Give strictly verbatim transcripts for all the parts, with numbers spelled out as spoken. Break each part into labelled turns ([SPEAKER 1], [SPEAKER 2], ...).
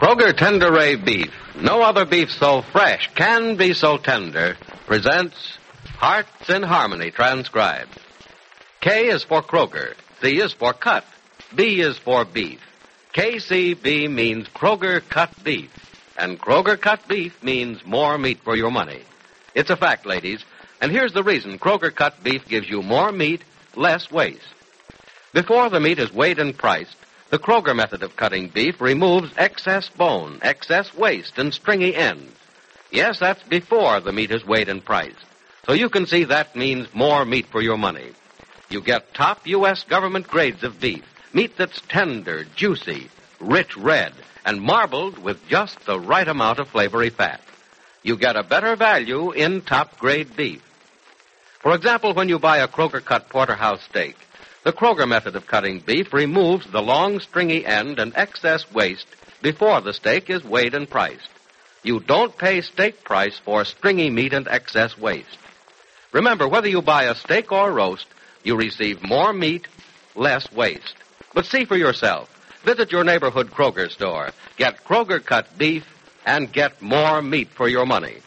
[SPEAKER 1] Kroger Tender Ray Beef, no other beef so fresh can be so tender, presents Hearts in Harmony transcribed. K is for Kroger, C is for cut, B is for beef. K C B means Kroger cut beef, and Kroger cut beef means more meat for your money. It's a fact, ladies, and here's the reason Kroger cut beef gives you more meat, less waste. Before the meat is weighed and priced, the Kroger method of cutting beef removes excess bone, excess waste, and stringy ends. Yes, that's before the meat is weighed and priced. So you can see that means more meat for your money. You get top U S government grades of beef, meat that's tender, juicy, rich red, and marbled with just the right amount of flavory fat. You get a better value in top-grade beef. For example, when you buy a Kroger-cut porterhouse steak, the Kroger method of cutting beef removes the long, stringy end and excess waste before the steak is weighed and priced. You don't pay steak price for stringy meat and excess waste. Remember, whether you buy a steak or roast, you receive more meat, less waste. But see for yourself. Visit your neighborhood Kroger store. Get Kroger-cut beef and get more meat for your money.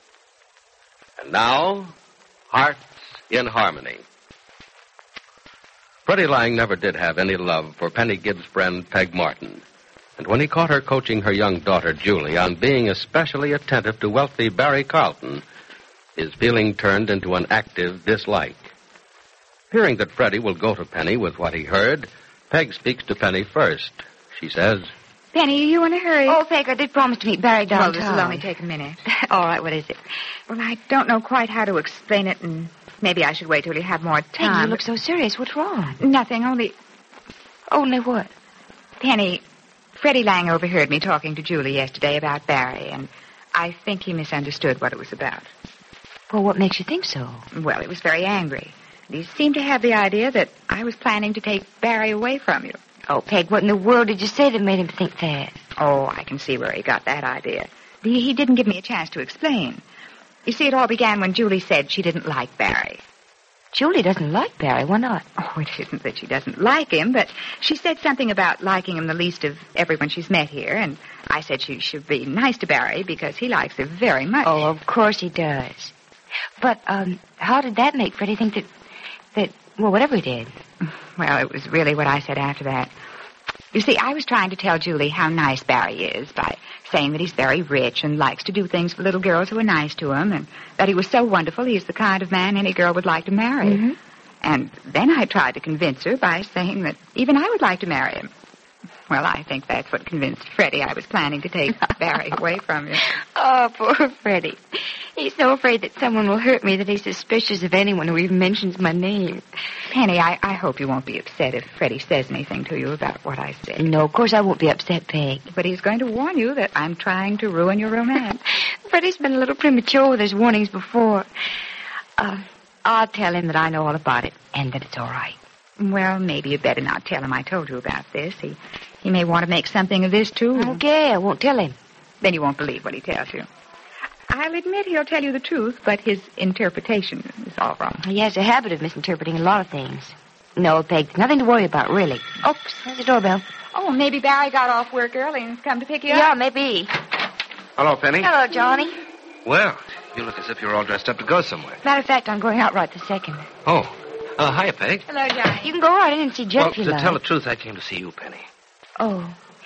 [SPEAKER 1] And now, Hearts in Harmony. Freddie Lang never did have any love for Penny Gibbs' friend, Peg Martin. And when he caught her coaching her young daughter, Julie, on being especially attentive to wealthy Barry Carlton, his feeling turned into an active dislike. Fearing that Freddie will go to Penny with what he heard, Peg speaks to Penny first. She says,
[SPEAKER 2] Penny, are you in a hurry?
[SPEAKER 3] Oh, Peg, I did promise to meet Barry downtown.
[SPEAKER 2] Well, this will only take a minute.
[SPEAKER 3] All right, what is it?
[SPEAKER 2] Well, I don't know quite how to explain it, and maybe I should wait till you have more
[SPEAKER 3] Peg,
[SPEAKER 2] time.
[SPEAKER 3] you look so serious. What's wrong?
[SPEAKER 2] Nothing, only...
[SPEAKER 3] Only what?
[SPEAKER 2] Penny, Freddie Lang overheard me talking to Julie yesterday about Barry, and I think he misunderstood what it was about.
[SPEAKER 3] Well, what makes you think so?
[SPEAKER 2] Well, he was very angry. He seemed to have the idea that I was planning to take Barry away from you.
[SPEAKER 3] Oh, Peg, what in the world did you say that made him think that?
[SPEAKER 2] Oh, I can see where he got that idea. He, he didn't give me a chance to explain. You see, it all began when Julie said she didn't like Barry.
[SPEAKER 3] Julie doesn't like Barry. Why not?
[SPEAKER 2] Oh, it isn't that she doesn't like him, but she said something about liking him the least of everyone she's met here, and I said she should be nice to Barry because he likes her very much.
[SPEAKER 3] Oh, of course he does. But, um, how did that make Freddie think that, that, well, whatever he did?
[SPEAKER 2] Well, it was really what I said after that. You see, I was trying to tell Julie how nice Barry is by saying that he's very rich and likes to do things for little girls who are nice to him, and that he was so wonderful he's the kind of man any girl would like to marry.
[SPEAKER 3] Mm-hmm.
[SPEAKER 2] And then I tried to convince her by saying that even I would like to marry him. Well, I think that's what convinced Freddie I was planning to take Barry away from you.
[SPEAKER 3] Oh, poor Freddie. He's so afraid that someone will hurt me that he's suspicious of anyone who even mentions my name.
[SPEAKER 2] Penny, I, I hope you won't be upset if Freddie says anything to you about what I said.
[SPEAKER 3] No, of course I won't be upset, Peg.
[SPEAKER 2] But he's going to warn you that I'm trying to ruin your romance.
[SPEAKER 3] Freddie's been a little premature with his warnings before. Uh, I'll tell him that I know all about it and that it's all right.
[SPEAKER 2] Well, maybe you'd better not tell him I told you about this. He, he may want to make something of this, too.
[SPEAKER 3] Okay, I won't tell him.
[SPEAKER 2] Then you won't believe what he tells you. I'll admit he'll tell you the truth, but his interpretation is all wrong.
[SPEAKER 3] He has a habit of misinterpreting a lot of things. No, Peg, there's nothing to worry about, really. Oops, there's the doorbell.
[SPEAKER 2] Oh, maybe Barry got off work early and's come to pick you
[SPEAKER 3] Yeah,
[SPEAKER 2] up.
[SPEAKER 3] maybe.
[SPEAKER 4] Hello, Penny.
[SPEAKER 3] Hello, Johnny.
[SPEAKER 4] Well, you look as if you're all dressed up to go somewhere.
[SPEAKER 3] Matter of fact, I'm going out right this second.
[SPEAKER 4] Oh. Uh, hiya, Peg.
[SPEAKER 2] Hello, Johnny.
[SPEAKER 3] You can go right in and see Jeff
[SPEAKER 4] Well,
[SPEAKER 3] if you
[SPEAKER 4] to
[SPEAKER 3] like.
[SPEAKER 4] tell the truth, I came to see you, Penny.
[SPEAKER 3] Oh.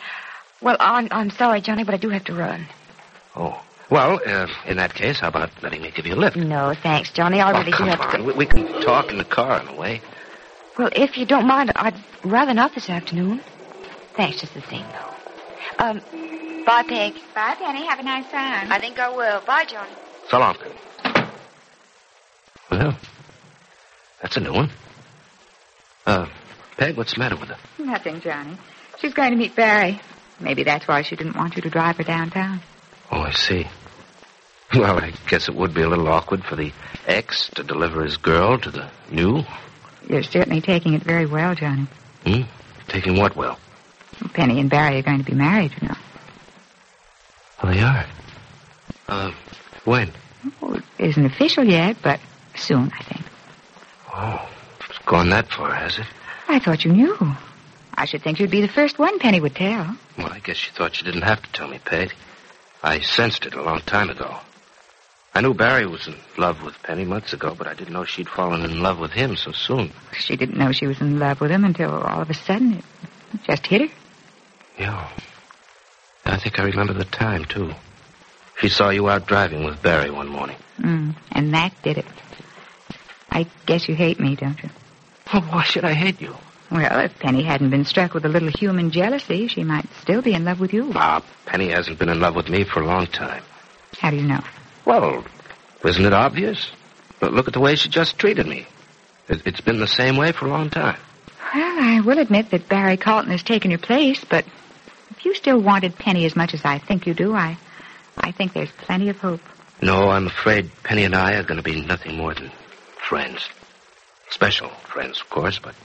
[SPEAKER 3] Well, I'm, I'm sorry, Johnny, but I do have to run.
[SPEAKER 4] Oh. Well, uh, in that case, how about letting me give you a lift?
[SPEAKER 3] No, thanks, Johnny. I
[SPEAKER 4] Oh,
[SPEAKER 3] really do
[SPEAKER 4] come
[SPEAKER 3] have
[SPEAKER 4] on.
[SPEAKER 3] to...
[SPEAKER 4] We, we can talk in the car on the way.
[SPEAKER 3] Well, if you don't mind, I'd rather not this afternoon. Thanks just the same, though. Um, bye, Peg.
[SPEAKER 2] Bye, Penny. Have a nice time.
[SPEAKER 3] I think I will. Bye, Johnny.
[SPEAKER 4] So long, Penny. Well, that's a new one. Uh, Peg, what's the matter with her?
[SPEAKER 2] Nothing, Johnny. She's going to meet Barry. Maybe that's why she didn't want you to drive her downtown.
[SPEAKER 4] Oh, I see. Well, I guess it would be a little awkward for the ex to deliver his girl to the new.
[SPEAKER 2] You're certainly taking it very well, Johnny.
[SPEAKER 4] Hmm? Taking what well?
[SPEAKER 2] Penny and Barry are going to be married, you know.
[SPEAKER 4] Oh, they are? Uh, when?
[SPEAKER 2] Oh, it isn't official yet, but soon, I think.
[SPEAKER 4] Oh, it's gone that far, has it?
[SPEAKER 2] I thought you knew. I should think you'd be the first one Penny would tell.
[SPEAKER 4] Well, I guess she thought she didn't have to tell me, Peg. I sensed it a long time ago. I knew Barry was in love with Penny months ago, but I didn't know she'd fallen in love with him so soon.
[SPEAKER 2] She didn't know she was in love with him until all of a sudden it just hit her.
[SPEAKER 4] Yeah. I think I remember the time, too. She saw you out driving with Barry one morning.
[SPEAKER 2] Mm, and that did it. I guess you hate me, don't you?
[SPEAKER 4] Well, why should I hate you?
[SPEAKER 2] Well, if Penny hadn't been struck with a little human jealousy, she might still be in love with you.
[SPEAKER 4] Ah, Penny hasn't been in love with me for a long time.
[SPEAKER 2] How do you know?
[SPEAKER 4] Well, isn't it obvious? But look at the way she just treated me. It, it's been the same way for a long time.
[SPEAKER 2] Well, I will admit that Barry Carlton has taken your place, but if you still wanted Penny as much as I think you do, I, I think there's plenty of hope.
[SPEAKER 4] No, I'm afraid Penny and I are going to be nothing more than friends. Special friends, of course, but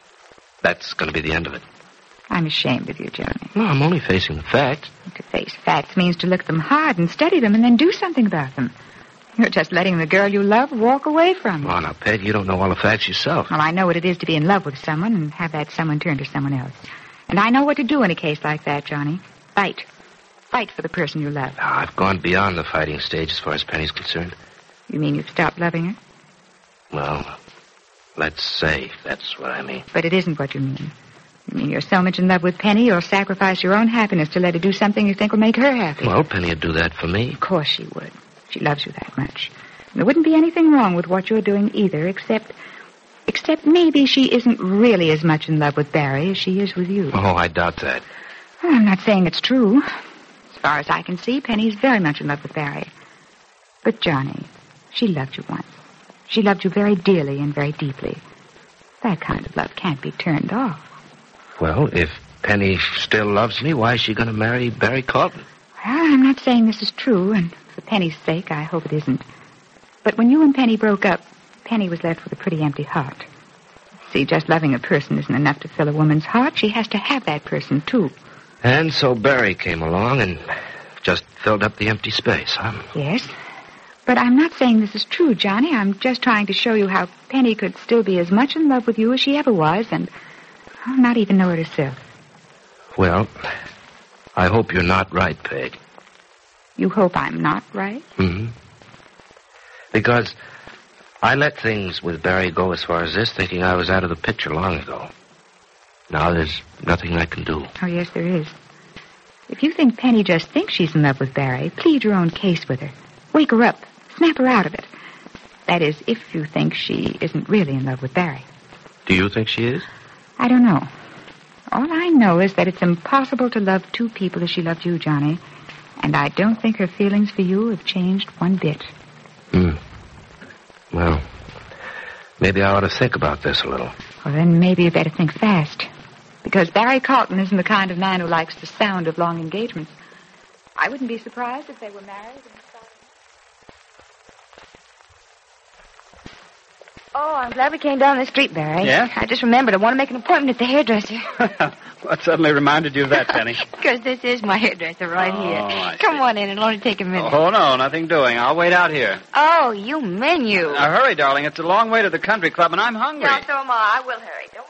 [SPEAKER 4] that's going to be the end of it.
[SPEAKER 2] I'm ashamed of you, Johnny.
[SPEAKER 4] No, I'm only facing the facts.
[SPEAKER 2] To face facts means to look at them hard and study them and then do something about them. You're just letting the girl you love walk away from you.
[SPEAKER 4] Oh, now, Peg, you don't know all the facts yourself.
[SPEAKER 2] Well, I know what it is to be in love with someone and have that someone turn to someone else. And I know what to do in a case like that, Johnny. Fight. Fight for the person you love.
[SPEAKER 4] Now, I've gone beyond the fighting stage as far as Penny's concerned.
[SPEAKER 2] You mean you've stopped loving her?
[SPEAKER 4] Well, let's say that's what I mean.
[SPEAKER 2] But it isn't what you mean. You mean you're so much in love with Penny, you'll sacrifice your own happiness to let her do something you think will make her happy.
[SPEAKER 4] Well, Penny would do that for me.
[SPEAKER 2] Of course she would. She loves you that much. And there wouldn't be anything wrong with what you're doing either, except... Except maybe she isn't really as much in love with Barry as she is with you.
[SPEAKER 4] Oh, I doubt that.
[SPEAKER 2] Well, I'm not saying it's true. As far as I can see, Penny's very much in love with Barry. But, Johnny, she loved you once. She loved you very dearly and very deeply. That kind of love can't be turned off.
[SPEAKER 4] Well, if Penny still loves me, why is she going to marry Barry Carlton?
[SPEAKER 2] Well, I'm not saying this is true, and for Penny's sake, I hope it isn't. But when you and Penny broke up, Penny was left with a pretty empty heart. See, just loving a person isn't enough to fill a woman's heart. She has to have that person, too.
[SPEAKER 4] And so Barry came along and just filled up the empty space, huh?
[SPEAKER 2] Yes. But I'm not saying this is true, Johnny. I'm just trying to show you how Penny could still be as much in love with you as she ever was, and oh, not even know it herself.
[SPEAKER 4] Well, I hope you're not right, Peg.
[SPEAKER 2] You hope I'm not right?
[SPEAKER 4] Mm-hmm. Because I let things with Barry go as far as this, thinking I was out of the picture long ago. Now there's nothing I can do.
[SPEAKER 2] Oh, yes, there is. If you think Penny just thinks she's in love with Barry, plead your own case with her. Wake her up. Snap her out of it. That is, if you think she isn't really in love with Barry.
[SPEAKER 4] Do you think she is?
[SPEAKER 2] I don't know. All I know is that it's impossible to love two people as she loved you, Johnny. And I don't think her feelings for you have changed one bit.
[SPEAKER 4] Hmm. Well, maybe I ought to think about this a little.
[SPEAKER 2] Well, then maybe you better think fast. Because Barry Carlton isn't the kind of man who likes the sound of long engagements. I wouldn't be surprised if they were married and started...
[SPEAKER 3] Oh, I'm glad we came down the street, Barry.
[SPEAKER 5] Yeah?
[SPEAKER 3] I just remembered I want to make an appointment at the hairdresser.
[SPEAKER 5] What suddenly reminded you of that, Penny?
[SPEAKER 3] Because this is my hairdresser right
[SPEAKER 5] Oh,
[SPEAKER 3] here.
[SPEAKER 5] I
[SPEAKER 3] Come
[SPEAKER 5] see.
[SPEAKER 3] on in. It'll only take a minute.
[SPEAKER 5] Oh, no, nothing doing. I'll wait out here.
[SPEAKER 3] Oh, you menu.
[SPEAKER 5] Now, hurry, darling. It's a long way to the country club, and I'm hungry.
[SPEAKER 3] Yeah, so am I. I will hurry. Don't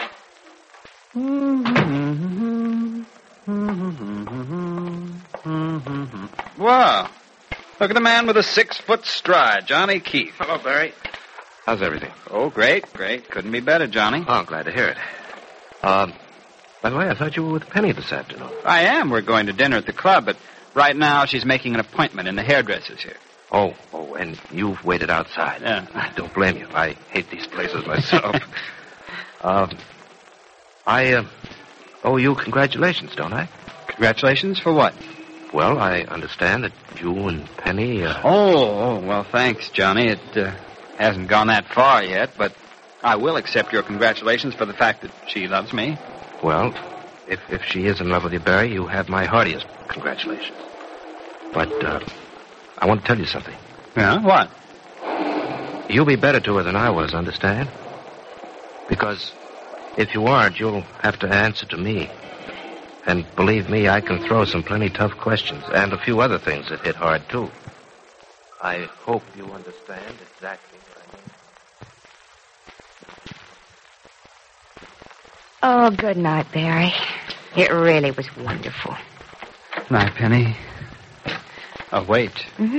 [SPEAKER 3] worry.
[SPEAKER 5] Wow. Look at the man with a six-foot stride, Johnny Keefe.
[SPEAKER 4] Hello, Barry. How's everything?
[SPEAKER 5] Oh, great, great. Couldn't be better, Johnny.
[SPEAKER 4] Oh, glad to hear it. Um, by the way, I thought you were with Penny this afternoon.
[SPEAKER 5] I am. We're going to dinner at the club, but right now she's making an appointment in the hairdresser's here.
[SPEAKER 4] Oh, oh, and you've waited outside.
[SPEAKER 5] Yeah.
[SPEAKER 4] I don't blame you. I hate these places myself. um, I uh, owe you congratulations, don't I?
[SPEAKER 5] Congratulations for what?
[SPEAKER 4] Well, I understand that you and Penny... Uh...
[SPEAKER 5] Oh, oh, well, thanks, Johnny. It uh, hasn't gone that far yet, but I will accept your congratulations for the fact that she loves me.
[SPEAKER 4] Well, if if she is in love with you, Barry, you have my heartiest congratulations. But uh, I want to tell you something.
[SPEAKER 5] Yeah? What?
[SPEAKER 4] You'll be better to her than I was, understand? Because if you aren't, you'll have to answer to me. And believe me, I can throw some plenty tough questions, and a few other things that hit hard, too. I hope you understand exactly what I mean.
[SPEAKER 3] Oh, good night, Barry. It really was wonderful.
[SPEAKER 5] Night, Penny. Oh, wait.
[SPEAKER 3] Mm-hmm.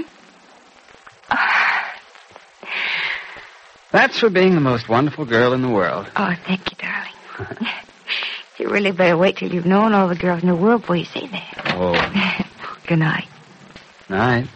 [SPEAKER 5] That's for being the most wonderful girl in the world.
[SPEAKER 3] Oh, thank you, darling. You really better wait till you've known all the girls in the world before you say that.
[SPEAKER 5] Oh.
[SPEAKER 3] Good night.
[SPEAKER 5] Night.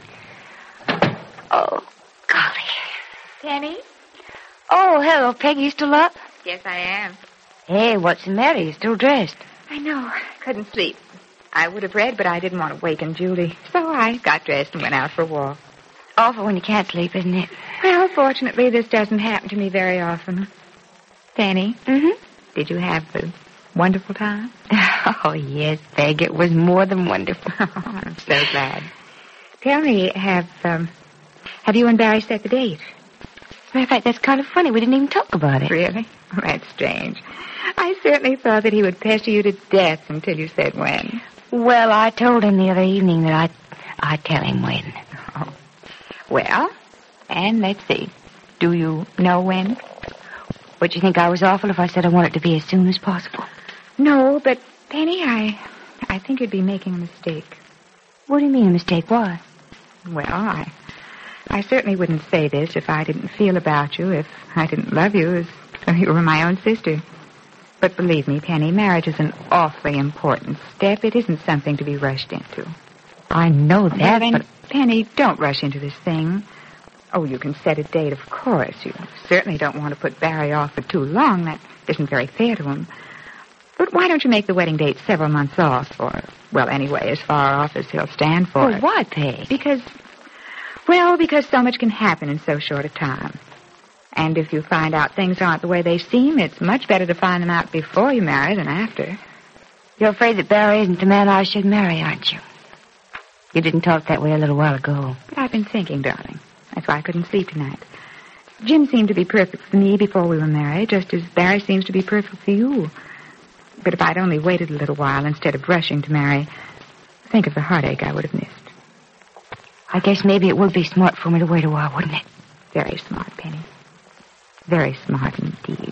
[SPEAKER 3] Oh, golly.
[SPEAKER 2] Penny?
[SPEAKER 3] Oh, hello, Peggy. You still up?
[SPEAKER 2] Yes, I am.
[SPEAKER 3] Hey, what's the matter? You still dressed?
[SPEAKER 2] I know. Couldn't sleep. I would have read, but I didn't want to waken Julie. So I got dressed and went out for a walk.
[SPEAKER 3] Awful when you can't sleep, isn't it?
[SPEAKER 2] Well, fortunately, this doesn't happen to me very often. Penny?
[SPEAKER 3] Mm-hmm.
[SPEAKER 2] Did you have a wonderful time?
[SPEAKER 3] Oh, yes, Peg. It was more than wonderful.
[SPEAKER 2] Oh, I'm so glad. Tell me, have, um, have you and Barry set the date?
[SPEAKER 3] As a matter of fact, that's kind of funny. We didn't even talk about it.
[SPEAKER 2] Really? Oh, that's strange. I certainly thought that he would pester you to death until you said when.
[SPEAKER 3] Well, I told him the other evening that I'd, I'd tell him when.
[SPEAKER 2] Oh. Well, and let's see. Do you know when?
[SPEAKER 3] Would you think I was awful if I said I want it to be as soon as possible?
[SPEAKER 2] No, but, Penny, I, I think you'd be making a mistake.
[SPEAKER 3] What do you mean, a mistake? Why?
[SPEAKER 2] Well, I, I certainly wouldn't say this if I didn't feel about you, if I didn't love you as though you were my own sister. But believe me, Penny, marriage is an awfully important step. It isn't something to be rushed into.
[SPEAKER 3] I know that,
[SPEAKER 2] but...
[SPEAKER 3] but...
[SPEAKER 2] Penny, don't rush into this thing. Oh, you can set a date, of course. You certainly don't want to put Barry off for too long. That isn't very fair to him. But why don't you make the wedding date several months off, or, well, anyway, as far off as he'll stand for
[SPEAKER 3] Well,
[SPEAKER 2] it?
[SPEAKER 3] why, Peg?
[SPEAKER 2] Because, well, because so much can happen in so short a time. And if you find out things aren't the way they seem, it's much better to find them out before you marry than after.
[SPEAKER 3] You're afraid that Barry isn't the man I should marry, aren't you? You didn't talk that way a little while ago.
[SPEAKER 2] But I've been thinking, darling. That's why I couldn't sleep tonight. Jim seemed to be perfect for me before we were married, just as Barry seems to be perfect for you. But if I'd only waited a little while instead of rushing to marry, think of the heartache I would have missed.
[SPEAKER 3] I guess maybe it would be smart for me to wait a while, wouldn't it?
[SPEAKER 2] Very smart, Penny. Very smart indeed.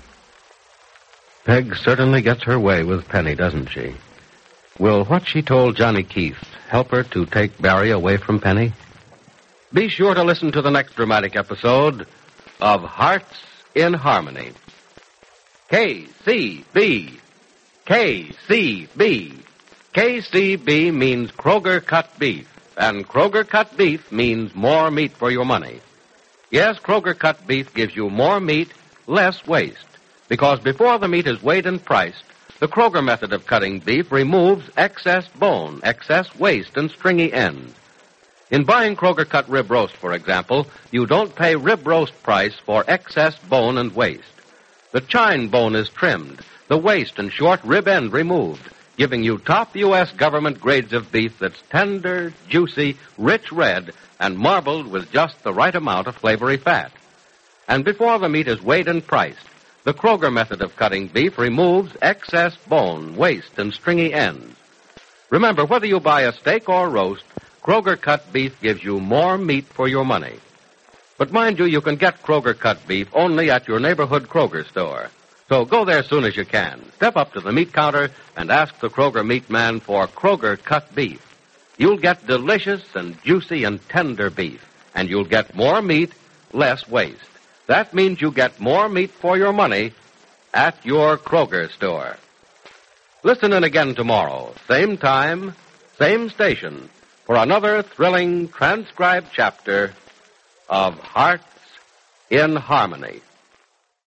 [SPEAKER 1] Peg certainly gets her way with Penny, doesn't she? Will what she told Johnny Keith help her to take Barry away from Penny? Be sure to listen to the next dramatic episode of Hearts in Harmony. K C B. K C B. K C B means Kroger cut beef, and Kroger cut beef means more meat for your money. Yes, Kroger cut beef gives you more meat, less waste, because before the meat is weighed and priced, the Kroger method of cutting beef removes excess bone, excess waste, and stringy ends. In buying Kroger cut rib roast, for example, you don't pay rib roast price for excess bone and waste. The chine bone is trimmed, the waste and short rib end removed, giving you top U S government grades of beef that's tender, juicy, rich red, and marbled with just the right amount of flavory fat. And before the meat is weighed and priced, the Kroger method of cutting beef removes excess bone, waste, and stringy ends. Remember, whether you buy a steak or roast, Kroger cut beef gives you more meat for your money. But mind you, you can get Kroger cut beef only at your neighborhood Kroger store. So go there as soon as you can. Step up to the meat counter and ask the Kroger meat man for Kroger cut beef. You'll get delicious and juicy and tender beef, and you'll get more meat, less waste. That means you get more meat for your money at your Kroger store. Listen in again tomorrow, same time, same station, for another thrilling transcribed chapter of Hearts in Harmony.